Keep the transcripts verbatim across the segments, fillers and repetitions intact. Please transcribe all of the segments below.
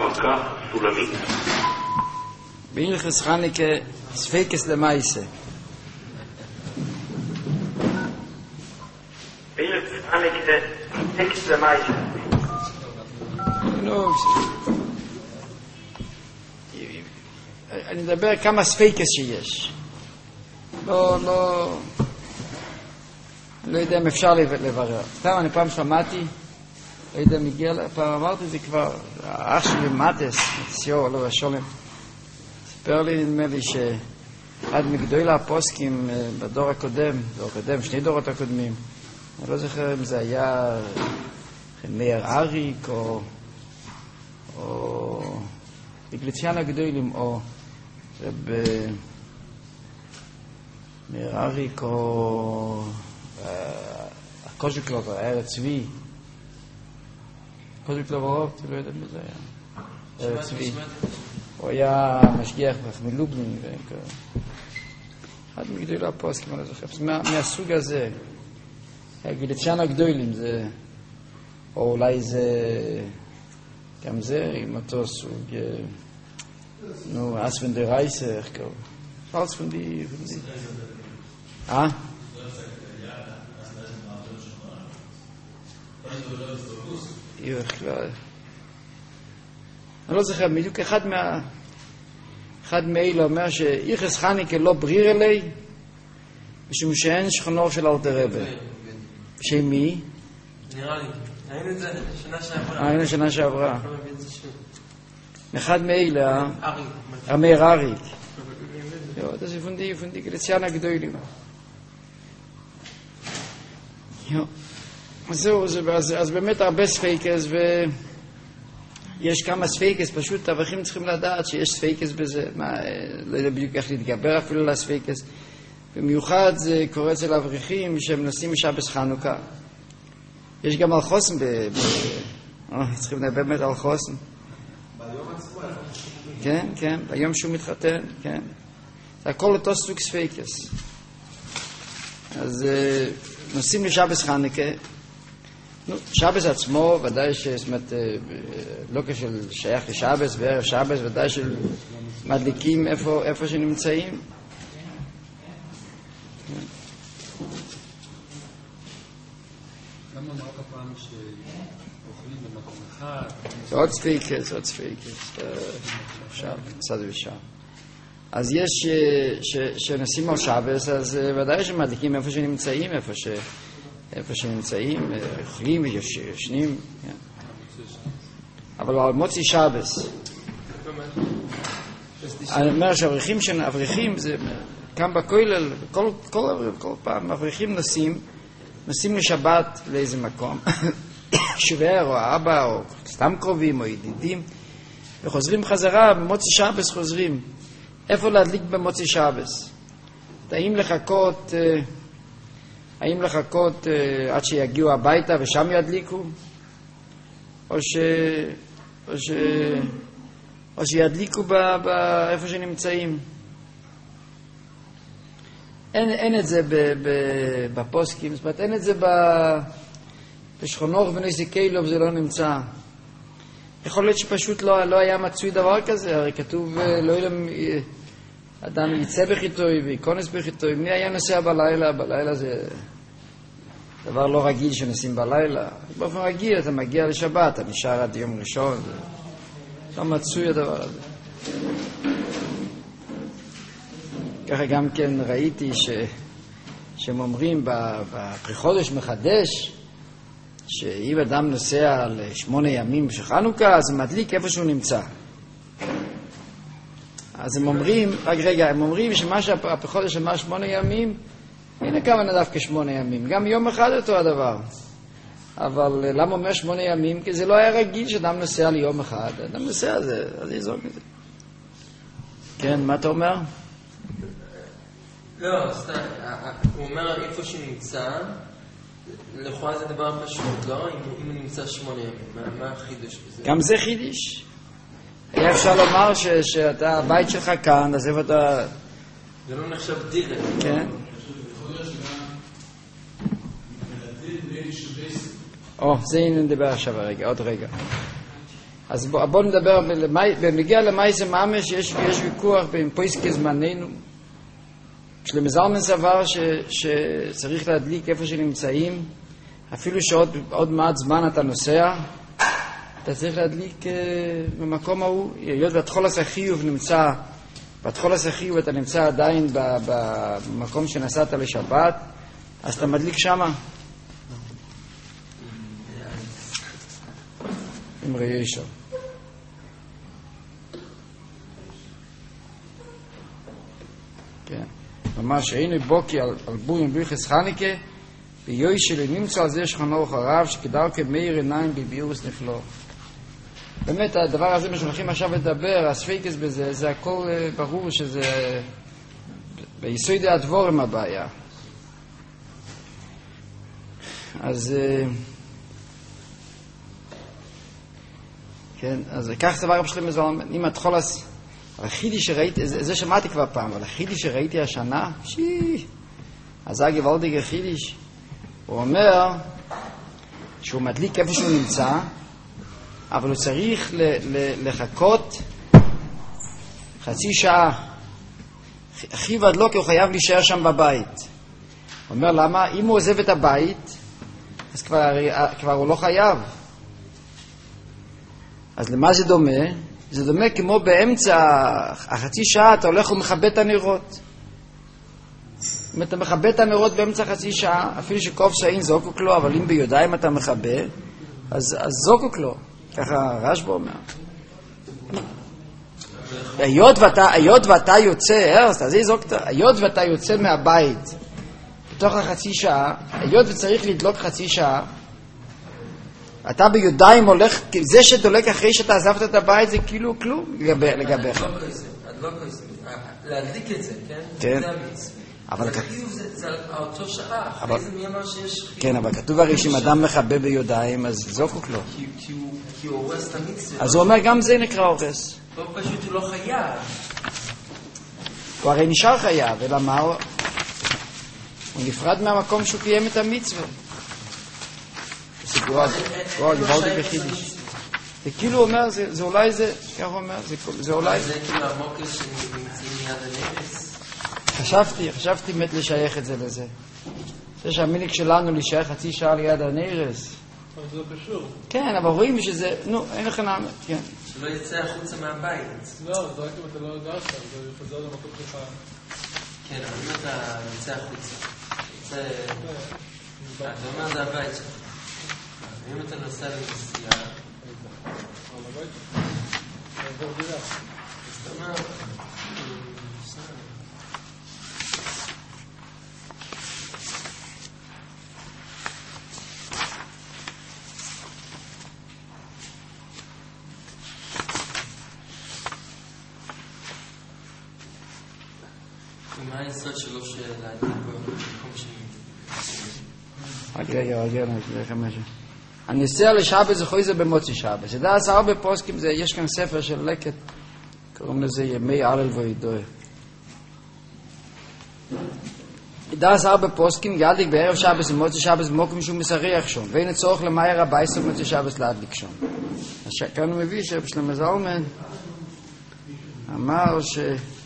מכה סולמית. בהלכות חנוכה ספקס למעשה. בהלכות חנוכה ספקס למעשה. נו, אני מדבר כמה ספקס שיש. לא, לא, לא יודע אם אפשר לברר. פעם אני פעם שמעתי, לא יודע אם הגיע, פעם אמרתי את זה כבר, האח שלי מטס, ציור, לא השולם, סיפר לי, נדמה לי, שאחד מגדולי הפוסקים בדור הקודם, דור הקודם, שני דורות הקודמים, אני לא זוכר אם זה היה מאיר אריק, או, או בגליציאן הגדולים, או רב מאיר אריק, או הקוז'יקלוב, הער צבי, קוז'יקלוב הרוב, אתה לא יודע מי זה היה, הער צבי. הוא היה משגיח מלובלין, אחד מגדולי הפוסקים, אני לא זוכר, מהסוג הזה, הגליציאן הגדולים, זה, או אולי זה, גם זה, עם אותו סוג, נו, אספן דה רייסה, איך קראו? פלס פן די, פן די. אה? איך לא... אני לא זוכר, בדיוק אחד מה... אחד מאלה אומר שאיכס חנוכה לא בריר אלי, משום שאין שכנו של אלתר רבי. שמי? נראה לי. היינו את זה שנה שעברה. היינו שנה שעברה. אחד מאלה, המאיר אריק. das ist von die von die Galizianer Gedölim. Ja. So, so אז אז באמת הרבה ספקס, ויש כמה ספקס, פשוט אברכים צריכים לדעת שיש ספקס בזה, מה, לא יודע בדיוק איך להתגבר אפילו לספקס. במיוחד זה קורה אצל אברכים שהם נוסעים משבס חנוכה. יש גם על חוסן, צריכים לדבר באמת על חוסן. ביום עצמו. כן, כן, ביום שהוא מתחתן, כן. זה הכל אותו סוג ספקס. אז נוסעים לשבס חנוכה. נו, שבס עצמו, ודאי שזאת אומרת, לא כשל שייך לשבס וערב שבס, ודאי של מדליקים איפה, איפה שנמצאים. למה אמרת פעם שאוכלים במקום אחד? זה עוד ספקס, עוד ספקס. עכשיו, קצת ושם. אז יש, שנשים על שבס, אז ודאי שמדליקים איפה שנמצאים, איפה ש... איפה שנמצאים, אוכלים וישנים, אבל על מוצאי שבס. אני אומר שאברכים, אברכים זה כאן בכולל, כל, כל, כל פעם אברכים נוסעים, נוסעים לשבת לאיזה מקום, שוור או אבא או סתם קרובים או ידידים, וחוזרים חזרה, במוצאי שבס חוזרים. איפה להדליק במוצאי שבס? האם לחכות... האם לחכות uh, עד שיגיעו הביתה ושם ידליקו? או ש... או ש... או שידליקו ב... ב... איפה שנמצאים? אין, אין את זה ב... ב... בפוסקים, זאת אומרת, אין את זה ב... בשכונוך ונסיקיילוב, זה לא נמצא. יכול להיות שפשוט לא, לא היה מצוי דבר כזה, הרי כתוב לא ילם... אדם יצא בחיתוי ויקונס בחיתוי. מי היה נוסע בלילה? בלילה זה דבר לא רגיל שנסעים בלילה. באופן רגיל אתה מגיע לשבת, אתה נשאר עד יום ראשון. זה לא מצוי הדבר הזה. ככה גם כן ראיתי ש... שהם אומרים בפרי חודש מחדש, שאם אדם נוסע לשמונה ימים של חנוכה, אז הוא מדליק איפה שהוא נמצא. אז הם אומרים, רק רגע, הם אומרים שמה שהחודש אמר שמונה ימים, הנה כמה נדף כשמונה ימים, גם יום אחד אותו הדבר. אבל למה אומר שמונה ימים? כי זה לא היה רגיל שאדם נוסע ליום אחד, אדם נוסע זה, אז יזרוק את זה. כן, מה אתה אומר? לא, סתם, הוא אומר איפה שנמצא, לכאורה זה דבר פשוט, לא? אם הוא נמצא שמונה ימים, מה החידוש בזה? גם זה חידוש. היה אפשר לומר ש, שאתה, הבית שלך כאן, אז איפה אתה... זה לא נחשב דירה. כן. או, זה הנה נדבר עכשיו הרגע, עוד רגע. אז בואו בוא נדבר, בנגיע למייסה ממש, יש, יש ויכוח בין פויסקי זמננו, שלמזלמן סבר ש, שצריך להדליק איפה שנמצאים, אפילו שעוד עוד מעט זמן אתה נוסע, אתה צריך להדליק uh, במקום ההוא, היות והתחולס החיוב נמצא, בתחולס החיוב אתה נמצא עדיין במקום שנסעת לשבת, אז אתה מדליק שמה. עם ראי ראשון. כן. ממש היינו בוקי על, על בורים בריחס חניקה, ויוי שלי נמצא על זה שכנו אחריו, שכדאו כמאיר עיניים בבירוס נפלא. באמת, הדבר הזה משולחים עכשיו לדבר, הספיקס בזה, זה הכל ברור שזה ביסודי הדבורם הבעיה. אז כן, אז כך דבר בשלם מזלמן, אם התחולס, החידי שראיתי, זה, זה שמעתי כבר פעם, אבל החידי שראיתי השנה, שי, אז זה גוואלדיגר חידיש, הוא אומר שהוא מדליק איפה שהוא נמצא, אבל הוא צריך ל- ל- לחכות חצי שעה. הכי ודלוק הוא חייב להישאר שם בבית. הוא אומר למה? אם הוא עוזב את הבית, אז כבר, כבר הוא לא חייב. אז למה זה דומה? זה דומה כמו באמצע החצי שעה אתה הולך ומכבה את הנרות. אם אתה מכבה את הנרות באמצע חצי שעה, אפילו שקוף שאין זוקוק לו, אבל אם ביודעים אתה מכבה, אז, אז זוקוק לו. ככה רשב"א אומר. היות ואתה, היות ואתה יוצא, ארסט, אז זוקת, היות ואתה יוצא מהבית בתוך החצי שעה, היות וצריך לדלוק חצי שעה, אתה ביודעים הולך, זה שדולק אחרי שאתה עזבת את הבית זה כאילו כלום לגביך. להדליק את זה, כן? כן. זה המצווה. אבל החיוב זה אותו שעה, אחרי זה מי אמר שיש חיוב. כן, אבל כתוב הרי שאם אדם מכבה ביודעים, אז זוקוק לו. כי הוא הורס את המצווה. אז הוא אומר, גם זה נקרא הורס. לא פשוט הוא לא חייב. הוא הרי נשאר חייב, אלא מה הוא? הוא נפרד מהמקום שהוא קיים את המצווה. זה גרוע, גרוע, גבוהה בחידיש. זה כאילו אומר, זה אולי זה, כך הוא אומר, זה אולי... זה כאילו המוקר שנמצאים מיד הנרס. חשבתי, חשבתי מת לשייך את זה לזה. זה שהמיניק שלנו להישאר חצי שעה ליד הנרס. אבל זה קשור. כן, אבל רואים שזה, נו, אין לך נעמת, כן. שלא יצא החוצה מהבית. לא, זה רק אם אתה לא יודע שם, זה יחזר למקום שלך. כן, אבל אם אתה יצא החוצה, יצא... אתה אומר זה הבית שלך. אם אתה נוסע לנסיעה... אבל הבית שלך. זה עבור דירה. אז אתה אומר... מה היסוד שלו שלהגיד במקום שני? רגע, רגע, רגע, משהו. הנסיעה לשבת זה חויזה במוצי שבת. זה דעת הרבה פוסקים, יש כאן ספר של לקט, קוראים לזה ימי הלל וידוע. דעת הרבה פוסקים, ידליק בערב שבת ומוצי שבת במוקם שהוא מסריח שם, ואין צורך למאיר הבייס ומוצי שבת להדליק שם. אז כאן הוא מביא שבשלמה זלמן אמר ש...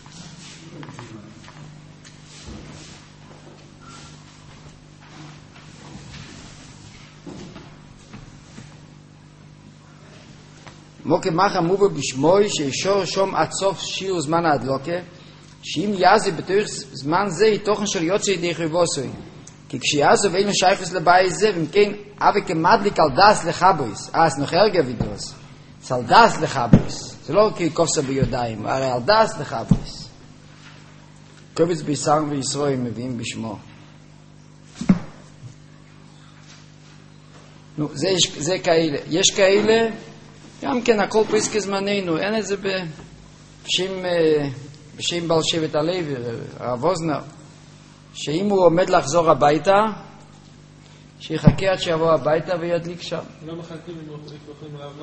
מוקם מחם מובא בשמוי שישור שום עד סוף שיר זמן ההדלוקה שאם יעזב בתוך זמן זה יתוכן של יוצא ידי חיבוסוי כי כשיעזב אין שייכס לבית זה ואם כן אבי כמדליק על דס לחבויס אז נוחר גבידוס זה על דס לחבויס זה לא כקופסה ביודעים הרי על דס לחבויס קובץ בישר וישראל מביאים בשמו נו זה, זה כאלה יש כאלה גם כן הכל פריסקי זמננו, אין את זה בשם, בשם בעל שבט הלוי, הרב אוזנר, שאם הוא עומד לחזור הביתה, שיחכה עד שיבוא הביתה וידליק שם. לא מחלקים אם הולכים עליו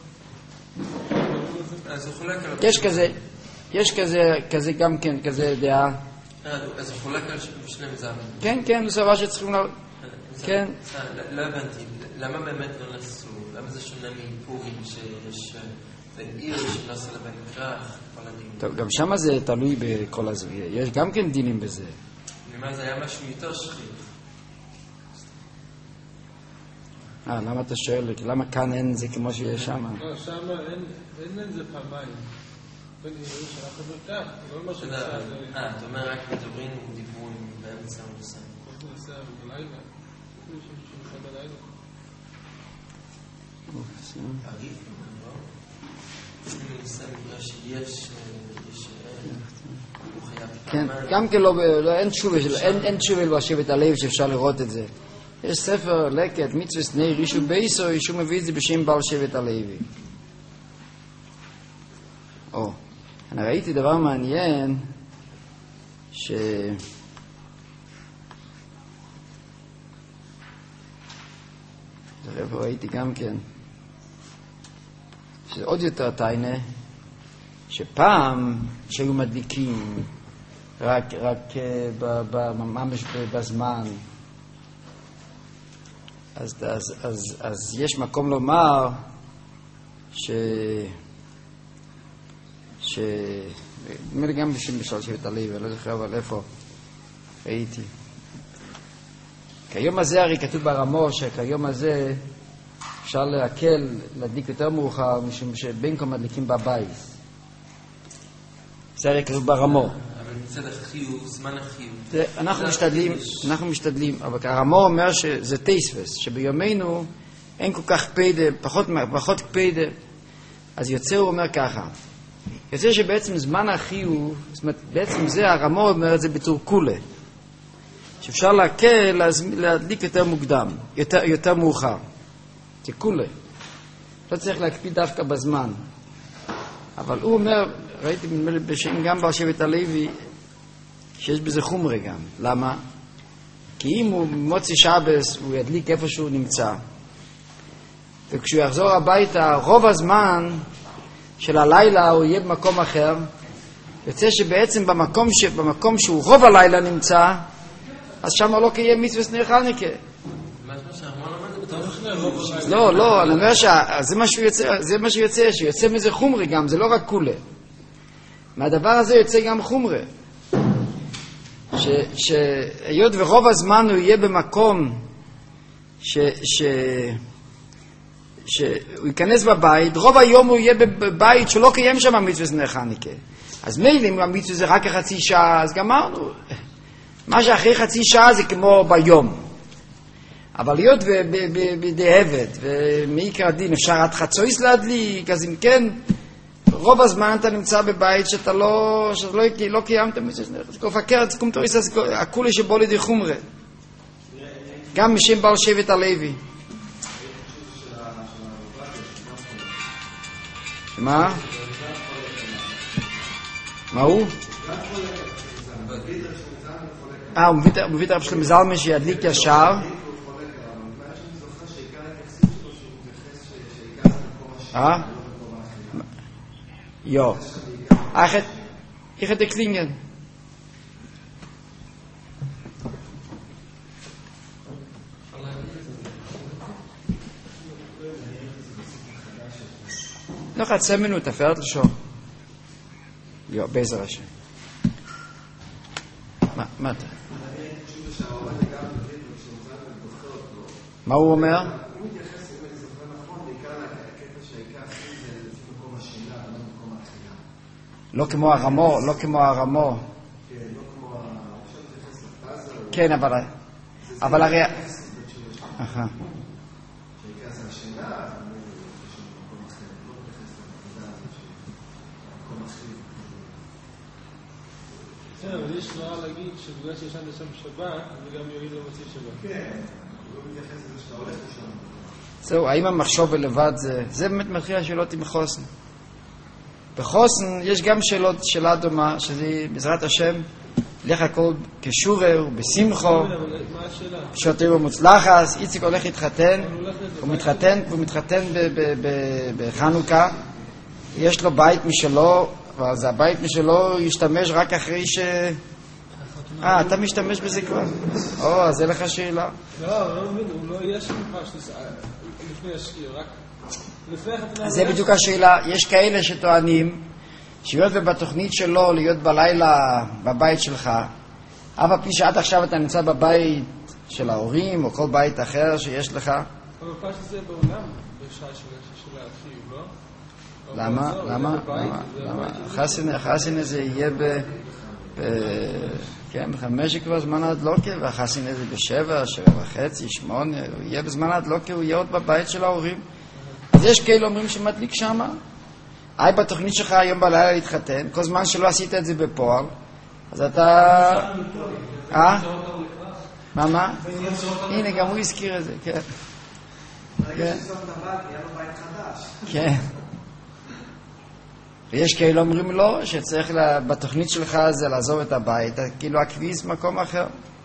מרקה? אז הוא חולק על... יש כזה, יש כזה, כזה גם כן, כזה דעה. אז הוא חולק על שלם זמן. כן, כן, זה סבבה שצריכים לה... כן. לא הבנתי, למה באמת לא נסו? למה זה שונה מפורים שיש עיר שנוסע לבן כרך, כל הדינים? טוב, גם שמה זה תלוי בכל הזוויה. יש גם כן דינים בזה. אני אומר, זה היה משהו יותר שכיח. אה, למה אתה שואל? למה כאן אין זה כמו שיש שם? לא, שם אין את זה פעמיים. בן עיר שלח את זה כך, לא מה שעשה זה... אה, אתה אומר רק מדברים ודיברו באמצע המוסר. איך זה עושה בלילה? אפילו שמשהו בלילה. עריף, לא? אני מנסה בגלל שיש... כן, גם כן לא... אין תשובה לשבט הלוי שאפשר לראות את זה. יש ספר לקט, מצווה סני רישו בייסוי, שהוא מביא את זה בשם בעל שבט הלוי. או, אני ראיתי דבר מעניין, ש... זה ראיתי גם כן, שזה עוד יותר טיינה, שפעם שהיו מדליקים רק, רק ממש בזמן, אז, אז, אז, אז יש מקום לומר ש... ש... נדמה לי גם בשם בשביל שבט הלוי, אני לא זוכר אבל איפה ראיתי. כיום הזה הרי כתוב ברמו שכיום הזה אפשר להקל, להדליק יותר מאוחר, משום שבין כה מדליקים בבית. זה הרי כתוב ברמו. אבל מצד החיוב, זמן החיוב. אנחנו משתדלים, אנחנו משתדלים, אבל הרמו אומר שזה תייספס, שביומנו אין כל כך קפידה, פחות, פחות קפידה, אז יוצא הוא אומר ככה, יוצא שבעצם זמן החיוב, זאת אומרת, בעצם זה הרמו אומר את זה בתור קולה, שאפשר להקל, להדליק יותר מוקדם, יותר, יותר מאוחר. זה קולה. לא צריך להקפיד דווקא בזמן. אבל הוא אומר, ראיתי בשם גם בעל שבט הלוי, שיש בזה חומרה גם. למה? כי אם הוא מוציא שבס, הוא ידליק איפה שהוא נמצא. וכשהוא יחזור הביתה, רוב הזמן של הלילה הוא יהיה במקום אחר, יוצא שבעצם במקום, ש... במקום שהוא רוב הלילה נמצא, אז שם לא קיים מצווה סנר חנוכה. לא, לא, אני אומר שזה מה שהוא יוצא, זה מה שיוצא, שיוצא מזה חומרי גם, זה לא רק קולה. מהדבר הזה יוצא גם חומרי. שהיות ורוב הזמן הוא יהיה במקום ש... ש... שהוא ייכנס בבית, רוב היום הוא יהיה בבית שלא קיים שם מצווה סנר חנוכה. אז מילא אם המצווה זה רק חצי שעה, אז גמרנו. מה שאחרי חצי שעה זה כמו ביום. אבל להיות בדהבת, ומעיקר הדין, אפשר עד חצויס להדליק, אז אם כן, רוב הזמן אתה נמצא בבית שאתה לא, שאתה לא, לא קיימת מצווה סנר חנוכה. זה פקר, זה קום תוריס, הכולי שבו לידי חומרה. גם משם בעל שבט הלוי. מה? מה הוא? אה, הוא מביא את הרב שלמה זלמן שידליק ישר. אה? יו. איך את הקלינגן? noch hat zehn Minuten, Viertel schon. Ja, besser ist. מה אתה? מה הוא אומר? הוא מתייחס לזה, זוכר נכון, בעיקר לקטע שהעיקר זה לפי מקום השינה, לא מקום האכילה. לא כמו הרמו, לא כמו הרמו. כן, לא כמו ה... אפשר להתייחס לפאזה. כן, אבל... אבל הרי... אחלה. שהעיקר זה השינה, אבל לא מתייחס למקום אחר, לא מתייחס לנקודה הזאת של מקום אחר. כן, אבל יש נורא להגיד שבגלל שישן לשם שבת, זה גם יועיל למוציא שבת. כן, הוא לא מתייחס לזה שאתה הולך לשם. זהו, האם המחשוב לבד זה... זה באמת מתחיל השאלות עם חוסן. בחוסן יש גם שאלות, שאלה דומה, שזה בעזרת השם, לך הכל כשורר, בשמחו, שוטר ומוצלחס, איציק הולך להתחתן, הוא מתחתן, הוא מתחתן בחנוכה, יש לו בית משלו, אבל זה הבית משלו ישתמש רק אחרי ש... אה, אתה משתמש בזה כבר? או, אז זה לך שאלה. לא, לא מבין, הוא לא יהיה שם פרשת לפני השיר, רק לפני החתונה... אז זה בדיוק השאלה. יש כאלה שטוענים שהיות ובתוכנית שלו להיות בלילה בבית שלך, אף על פי שעד עכשיו אתה נמצא בבית של ההורים או כל בית אחר שיש לך. אבל פעם שזה בעולם בשעה של האחיו, לא? למה? למה? למה? החסין הזה יהיה ב... כן, בחמש כבר זמן הדלוקה, והחסין הזה בשבע, שבע וחצי, שמונה, הוא יהיה בזמן הדלוקה, הוא יהיה עוד בבית של ההורים. אז יש כאלה אומרים שמדליק שמה. היי, בתוכנית שלך היום בלילה להתחתן, כל זמן שלא עשית את זה בפועל, אז אתה... אה? מה, מה? הנה, גם הוא הזכיר את זה, כן. ברגע שזאת הבית, יהיה לו בית חדש. כן. ויש כאלה אומרים לו שצריך בתוכנית שלך זה לעזוב את הבית, כאילו הכביס מקום אחר.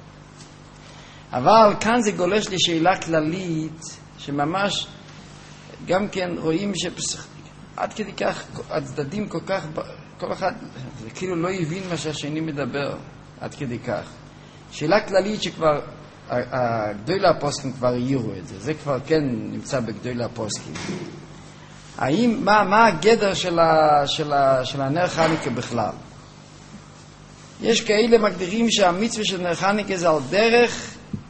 אבל כאן זה גולש לשאלה כללית, שממש גם כן רואים שעד כדי כך הצדדים כל כך, כל אחד כאילו לא הבין מה שהשני מדבר, עד כדי כך. שאלה כללית שכבר הגדולי הפוסקים כבר העירו את זה, זה כבר כן נמצא בגדולי הפוסקים. האם, מה, מה הגדר של, ה, של, ה, של הנר חנוכה בכלל? יש כאלה מגדירים שהמצווה של נר חנוכה זה על דרך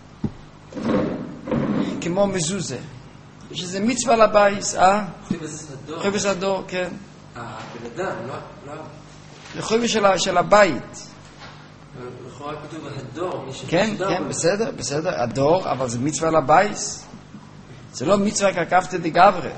כמו מזוזה. שזה מצווה לבייס, אה? חויבס הדור. חויבס הדור, כן. הבן אדם, לא, לא. זה חויבס של, של הבית. לכאורה כתוב הדור, מי כן, שתשדר. כן, בסדר, בסדר, הדור, אבל זה מצווה לבייס. זה לא מצווה כקפתא דגברי.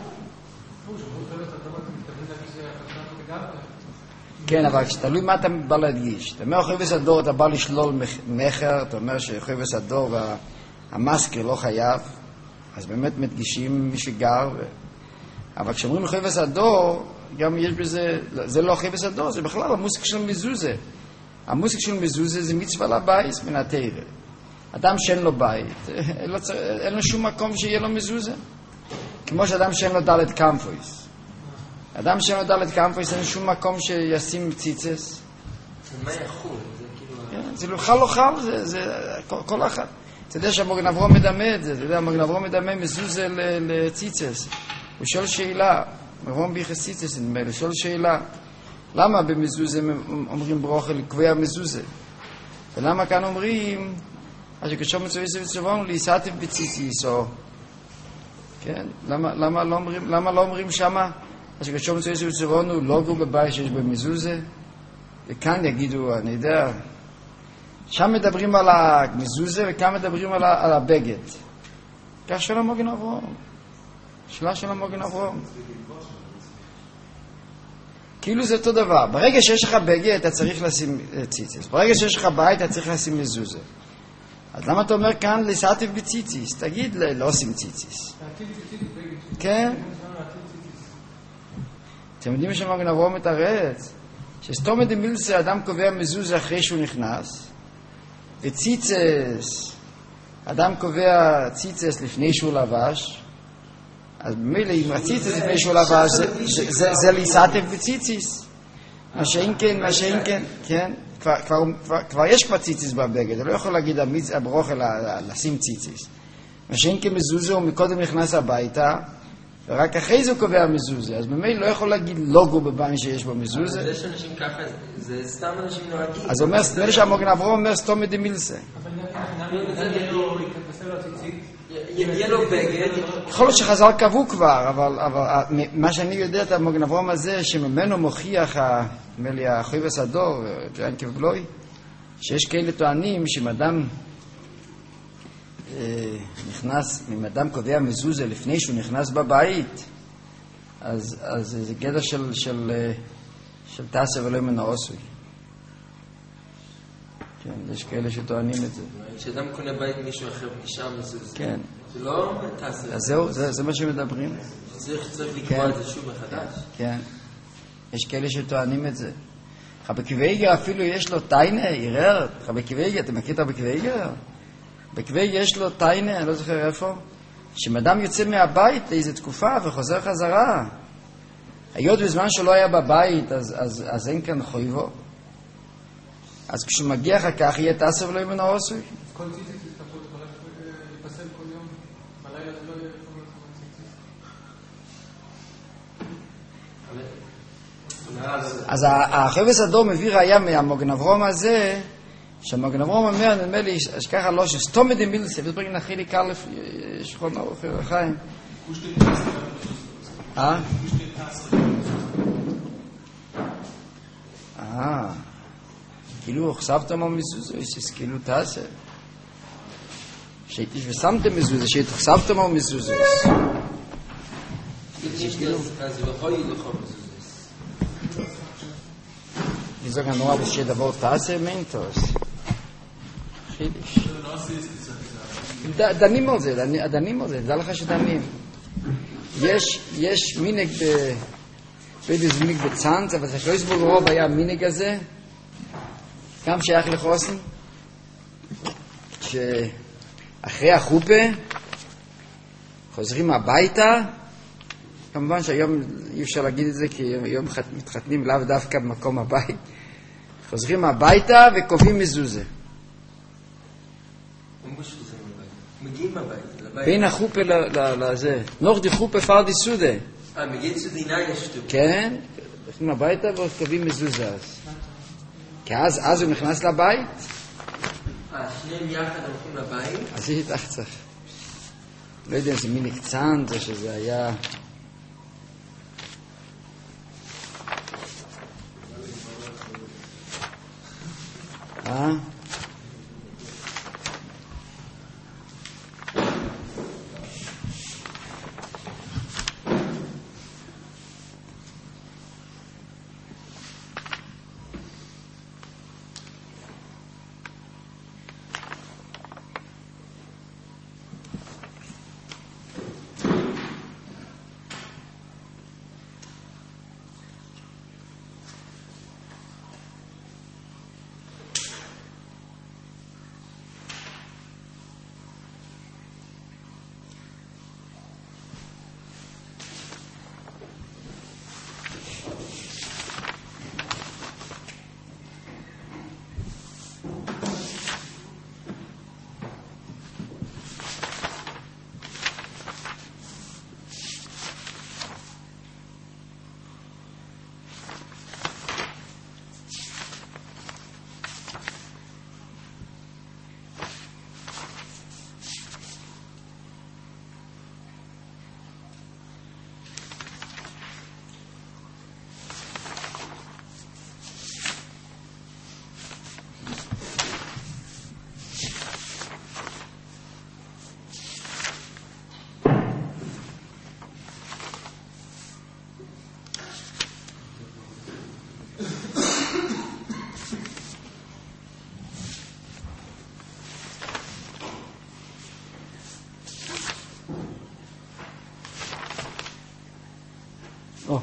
כן, אבל כשתלוי מה אתה בא להדגיש. אתה אומר חויבס הדור, אתה בא לשלול מחר, אתה אומר שחויבס הדור המזכיר לא חייב, אז באמת מדגישים מי שגר. ו... אבל כשאומרים חויבס הדור, גם יש בזה, זה לא חויבס הדור, זה בכלל המוסק של מזוזה. המוסק של מזוזה זה מצווה לבית מן התורה. אדם שאין לו בית, אין לו, אין לו שום מקום שיהיה לו מזוזה. כמו שאדם שאין לו דלת קמפויס. אדם שאין לו דלת קמפויס, אין שום מקום שישים ציצס. מה יכול? זה כאילו... זה לא חל לא חל, זה, זה כל, כל אחד. אתה יודע שהמוגן אברהם מדמה את זה, אתה יודע, המוגן אברהם מדמה מזוזה לציצס. הוא שואל שאלה, אברהם ביחס ציצס, נדמה לי, שואל שאלה, למה במזוזה אומרים ברוכה לקבוע מזוזה? ולמה כאן אומרים, אז כשום מצווה וצבון, להיסעתף בציציס, או... כן? למה, למה לא אומרים, למה לא אומרים שמה? אז כשום מצווה וצבון הוא לא גור בבית שיש במזוזה? וכאן יגידו, אני יודע, שם מדברים על המזוזה וכאן מדברים על, על הבגד. כך של המוגן אברהם. שאלה של המוגן אברהם. כאילו זה אותו דבר. ברגע שיש לך בגד אתה צריך לשים ציציס. ברגע שיש לך בית אתה צריך לשים מזוזה. אז למה אתה אומר כאן לסעתף בציציס? תגיד, לא עושים ציציס. כן? אתם יודעים שמוגן אברהם מתרץ? שסתומא דמילסה אדם קובע מזוזה אחרי שהוא נכנס, וציצס, אדם קובע ציצס לפני שהוא לבש, אז במילא אם הציצס לפני שהוא לבש, זה להיסעתף בציציס. מה שאין כן, מה שאין כן, כן? כבר יש כבר ציציס בבגד, הוא לא יכול להגיד הברוכה לשים ציציס. מה שאין כן מזוזה הוא מקודם נכנס הביתה, ורק אחרי זה הוא קובע מזוזה, אז במילא לא יכול להגיד לוגו בבית שיש בו מזוזה. זה שאנשים ככה, זה סתם אנשים נוהגים. אז אומר, נראה לי שהמוגן אברהם אומר סתומא דמילסה. יהיה לו בגד. יכול להיות שחז"ל קבעו כבר, אבל מה שאני יודע את המוגן אברהם הזה, שממנו מוכיח, נדמה לי, החויבס הדור, ינקב בלוי, שיש כאלה טוענים שאם אדם נכנס, אם אדם קובע מזוזה לפני שהוא נכנס בבית, אז, אז זה גדר של, של, של תעשה ולא מן העושוי. כן, יש כאלה שטוענים את זה. כשאדם קונה בית מישהו אחר נשאר מזוזה. כן. זה לא תעשה. אז זהו, זה, זה מה שמדברים. צריך, צריך לקבוע את זה שוב מחדש. כן. יש כאלה שטוענים את זה. חבקי וייגר אפילו יש לו טיינה, ערער. חבקי וייגר, אתה מכיר את חבקי וייגר? בקווי יש לו טיינה, אני לא זוכר איפה, שמאדם יוצא מהבית לאיזו תקופה וחוזר חזרה. היות בזמן שלא היה בבית, אז, אז, אז אין כאן חויבו. אז כשהוא מגיע אחר כך, יהיה תעשה ולא ימנו עושוי. כל ציציס יפסל כל יום, בלילה זה לא יהיה יכול להיות ציציס. אז החפץ הדור מביא ראיה מהמוגן אברום הזה, שהמוגן אברום אומר, נדמה לי, שככה לא, שסתום את המילסה, ודברים נחי א' שכון אופר החיים. אה? אה, כאילו חשבתם על מזוזה, כאילו תעשה. שהייתי ושמתם מזוזה, שהייתי חשבתם על מזוזה. אז לא יכול ללכות מזוזה. Ich sage nur, aber es steht aber Tasse Mentos. חידיש. דנים על זה, דנים על זה, זה לך שדנים. יש, יש מינג ב... לא יודע איזה מינג בצנץ, אבל זה שלויסבורג רוב היה מינג הזה, גם שייך לחוסן, שאחרי החופה חוזרים הביתה, כמובן שהיום אי אפשר להגיד את זה, כי היום מתחתנים לאו דווקא במקום הבית. חוזרים הביתה וקובעים מזוזה. מגיעים הביתה. בין החופה לזה. נוח די חופה פאר די סודה. אה, מגיעים סודה עיניים ישתו. כן, הולכים הביתה וקובעים מזוזה אז. כי אז, אז הוא נכנס לבית. אה, שניהם יחד הולכים לבית. אז היא תחצח. לא יודע אם זה מיני קצן, זה שזה היה... אה? Oh.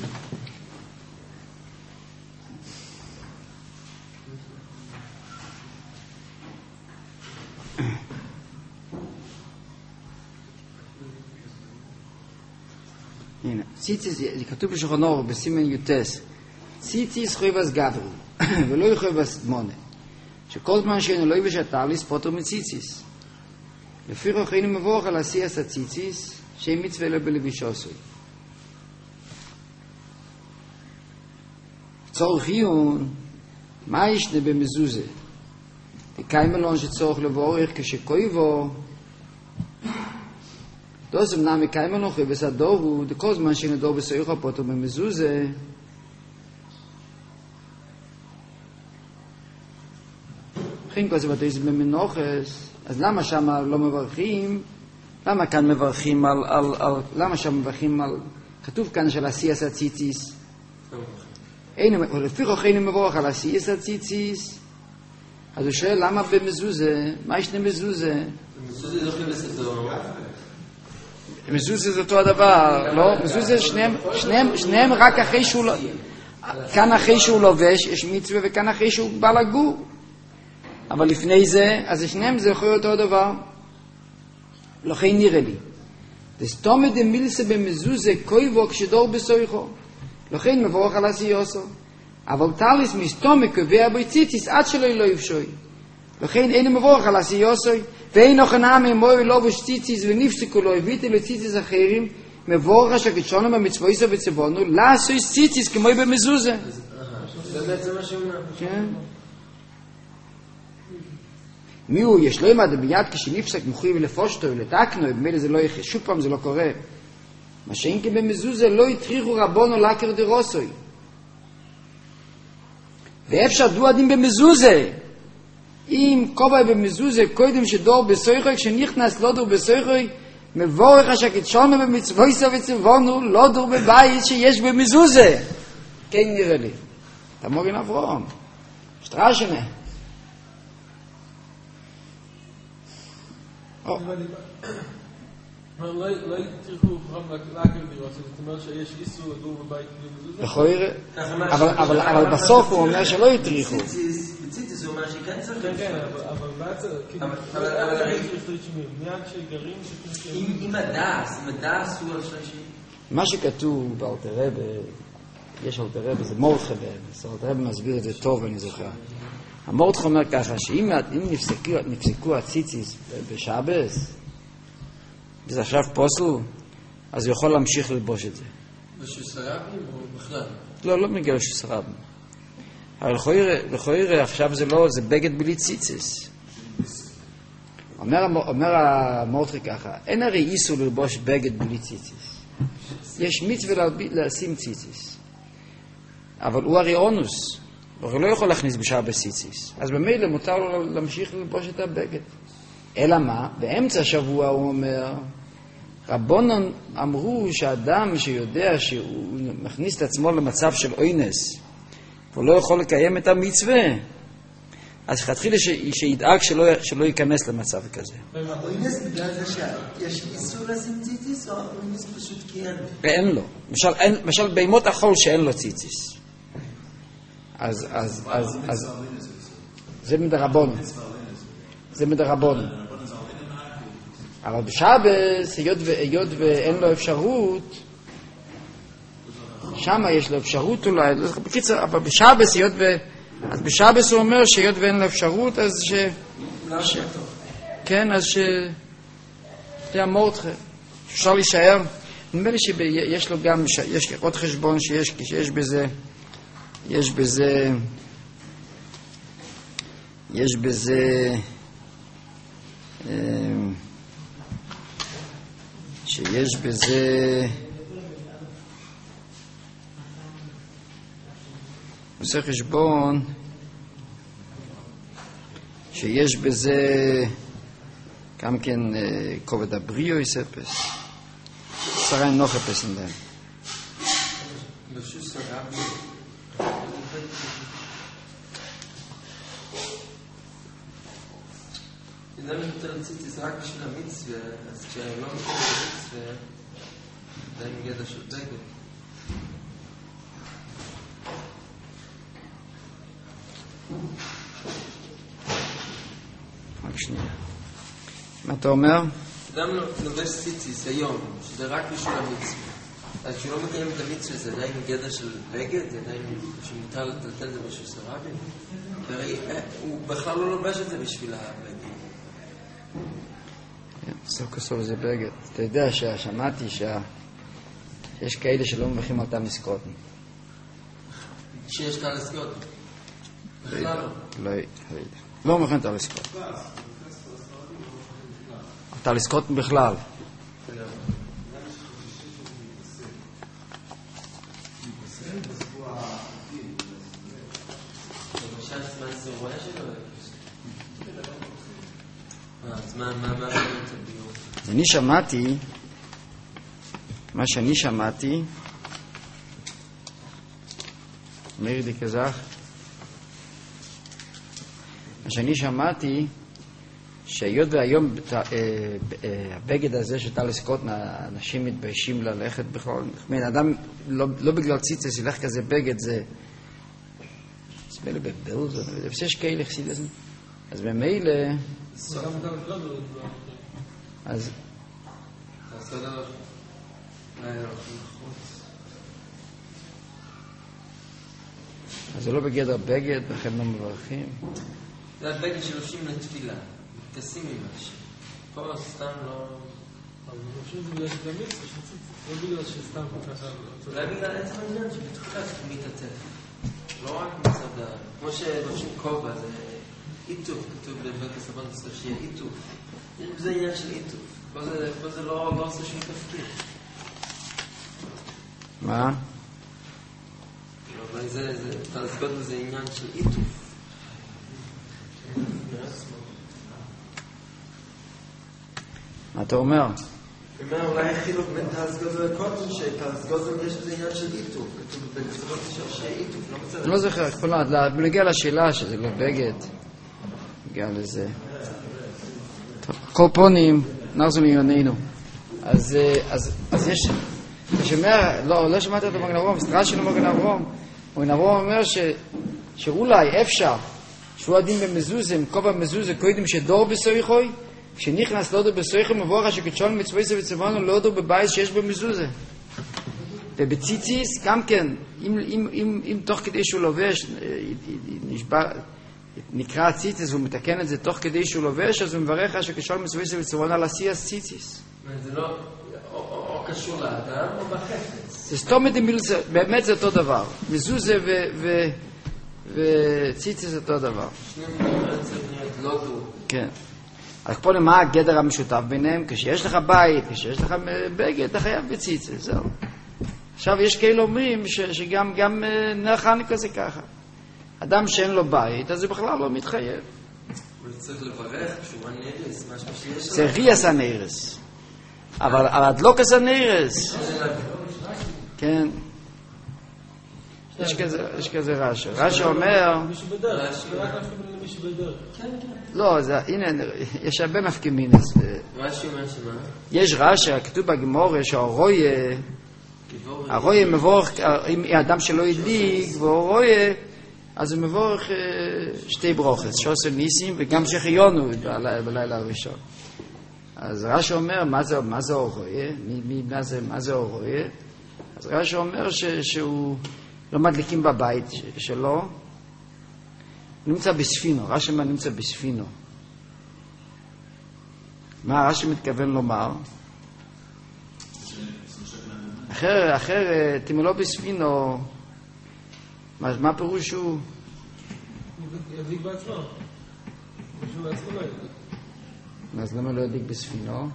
הנה, ציציס, זה כתוב בשולחן אור, בסימן יוטס, ציציס חויבס גברי, ולא יחויבס מונה, שכל זמן שאינו לא יבש התרליס פוטר מציציס. לפי רוחנו מבורך על עשייס הציציס, שאין מצווה לא בלבישוסוי. צורך עיון, מה ישנה במזוזה? דקאי מלון שצורך לבורך כשכויבו, דוס אמנם מקאי מלון חויבס הדורו, דכל זמן שנדור בסויך הפוטר במזוזה, חין כוסף התויס במנוחס, אז למה שם לא מברכים? למה כאן מברכים על, על, על, למה שם מברכים על, כתוב כאן של עשייס הציציס, לפי רוח אינו מבורך על עשייס הציציס, אז הוא שואל למה במזוזה, מה ישנה מזוזה? מזוזה לא חייבס הדור. מזוזה זה אותו הדבר, לא? מזוזה שניהם, שניהם, שניהם רק אחרי שהוא, כאן אחרי שהוא לובש, יש מצווה, וכאן אחרי שהוא בא לגור. אבל לפני זה, אז שניהם זה יכול להיות אותו דבר. לכן נראה לי. דסתומא דמילסה במזוזה קויבו כשדור בסויכו. לכן מבורך על עשייסו. אבל תרליס מסתומא קובע בו ציציס עד שלא לא יפשוי. לכן אין מבורך על עשייסו. ואין אוכנעה ממוי לא בוש ציציס ונפסקו לו, הביטי לו ציציס אחרים, מבורך שקידשנו במצוות וציוונו לעשות ציציס כמו במזוזה. באמת זה מה שאומר. כן. מי הוא? יש לו עמד ביד כשנפסק מחויב לפושטו ולתקנו, במילא זה לא יחי, שוב פעם זה לא קורה. מה שאין כי במזוזה לא יטריחו רבונו לקר דרוסוי. ואפשר דו עדים במזוזה. אם קובע במזוזה קודם שדור בסויכוי, כשנכנס לא דור בסויכוי, מבורך השקידשנו במצוות וציוונו לא דור בבית שיש במזוזה. כן נראה לי. תמוגן אברהם. שטרשנה. לא יצטרכו להקל דירות, זאת אומרת שיש איסור לגור בבית במזוזה? לכויר, אבל בסוף הוא אומר שלא יטריחו. בציציס הוא אומר שכן צריך. כן, כן, אבל בעצם, מיד שגרים... עם הדס, עם הדס הוא על שלישי. מה שכתוב באלתר רבי, יש אלתר רבי, זה מורדכי באמס, אלתר רבי מסביר את זה טוב, אני זוכר. המורדכי אומר ככה, שאם נפסקו הציציס בשבס, וזה עכשיו פוסל, אז הוא יכול להמשיך ללבוש את זה. בשוסרבים או בכלל? לא, לא מגיע לשוסרבים. אבל לכויר עכשיו זה לא, זה בגד בלי ציציס. אומר, אומר המורדכי ככה, אין הרי איסור ללבוש בגד בלי ציציס. יש מצווה לשים ציציס. אבל הוא הרי אונוס. הוא לא יכול להכניס בשעה בציציס. אז במילא מותר לו להמשיך ללבוש את הבגד. אלא מה? באמצע השבוע הוא אומר, רבונן אמרו שאדם שיודע שהוא מכניס את עצמו למצב של אוינס, הוא לא יכול לקיים את המצווה, אז חתחילה שידאג שלא, שלא ייכנס למצב כזה. האוינס בגלל זה שיש איסור לשים ציציס, או האוינס פשוט כי אין? ואין לו. למשל, אין, למשל בימות החול שאין לו ציציס. אז, אז, אז, אז, זה מדרבון. זה מדרבון. אבל בשבס, היות ואין לו אפשרות, שמה יש לו אפשרות אולי, בקיצר, אבל בשבס, היות ו... אז בשבס הוא אומר שהיות ואין לו אפשרות, אז ש... ש... כן, אז ש... זה המורדכי. אפשר להישאר. נדמה לי שיש לו גם, יש עוד חשבון שיש, שיש בזה, יש בזה, יש בזה, שיש בזה, עושה חשבון, שיש בזה גם כן כובד הבריאו יספס, שרה אינו חפש נדהם. למה יותר ציציס רק בשביל המצווה, אז כשלא מקום המצווה, די מגדע של בגד. רק שנייה. מה אתה אומר? אדם לובש ציציס היום, שזה רק בשביל המצווה. אז כשלא מקיים את המצווה זה די מגדע של בגד, זה די שמותר לטלטל זה בשביל סרבים. והרי הוא בכלל לא לובש את זה בשביל הבגד. סוף כסוף זה בגד. אתה יודע ששמעתי שיש כאלה שלא מביכים אותם לסקוטים. שיש כאלה לסקוטים? בכלל לא. לא יודע. לא מביכים אותם לסקוטים. אתה לסקוטים בכלל. אני שמעתי, מה שאני שמעתי, מאיר די כזך, מה שאני שמעתי, שהיות והיום הבגד הזה של טל סקוט, אנשים מתביישים ללכת בכלל, אדם לא בגלל ציציס ילך כזה בגד, זה מילא בבלז, יש כאלה חסיד לזה, אז במילא אז אז זה לא בגדר בגד, לכן לא מברכים. זה הבגד שלושים לתפילה, מתכסים עם משהו. פה סתם לא... אבל אני חושב שזה בגלל שזה המצווה של ציציס, לא בגלל שסתם ככה... אולי בגלל עצם העניין שבתחילה זה מתעטף. לא רק מצד ה... כמו שלובשים כובע, זה עיטוף, כתוב בברכת סבן שיהיה עיטוף. יש בזה עניין של עיטוף. פה זה לא עושה שום תפקיד. מה? אולי זה, אתה להסגוד בזה עניין של עיטוף. מה אתה אומר? אומר, אולי החילוק בין תעסגוד לקודם, שתעסגוד יש בזה עניין של עיטוף. כתוב בקצוות שיהיה עיטוף, לא מצא. לא זוכר, בנגיע לשאלה שזה לא בגד, נגיע לזה. כל פונים, נחזור לענייננו. אז יש, אתה שומע, לא שמעת את המגן אברום, סתרה של המגן אברום. המגן אברום אומר שאולי אפשר, שהוא הדין במזוזה, מקוב המזוזה, קודם שדור בסויכוי, כשנכנס לא דור בסויכוי, מבורך שקדשון מצוויסה וצבונו לא דור בבית שיש במזוזה. ובציציס, גם כן, אם תוך כדי שהוא לובש, נקרא ציציס, הוא מתקן את זה תוך כדי שהוא לובש, אז הוא מברך שקדשון מצוויסה וצבונו על עשיית ציציס. זה לא... או קשור לאדם או בחפץ. זה סתום את המילסה, באמת זה אותו דבר. מזוזה וציציס זה אותו דבר. שני מילים צריך להיות לא דו. כן. אז פה למה הגדר המשותף ביניהם? כשיש לך בית, כשיש לך בגד, אתה חייב בציציס, זהו. עכשיו יש כאלה אומרים שגם נר חנוכה זה ככה. אדם שאין לו בית, אז זה בכלל לא מתחייב. הוא צריך לברך כשהוא הנרס, משהו שיש לו. זה ריאס הנרס. אבל הדלוקס הנרס. כן. יש כזה רש"י. רש"י אומר... מישהו בדרך, רק נפקים למישהו בדרך. לא, הנה, יש הרבה נפקים מינס. רש"י אומר שמה? יש רש"י, כתוב בגמורה שהרויה, הרויה מבורך, אם האדם שלא ידליק, והרויה, אז הוא מבורך שתי ברוכס, שעושה ניסים וגם שחיונו בלילה הראשון. אז רש"י אומר, מה זה, מה זה אורויה? מי, מה זה, מה זה אורויה? אז רש"י אומר ש, שהוא לא מדליקים בבית שלו, הוא נמצא בספינו, רש"י אומר נמצא בספינו. מה רש"י מתכוון לומר? אחר, אחרת, אם הוא לא בספינו, מה, מה פירוש הוא? ידליק בעצמו. מישהו בעצמו לא ידליק. אז למה לא ידליק בספינו?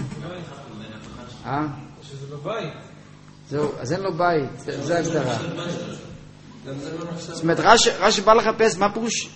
אה? שזה לא בית. זהו, אז אין לו בית, זה הגדרה. זאת אומרת, רש"י בא לחפש, מה פירוש?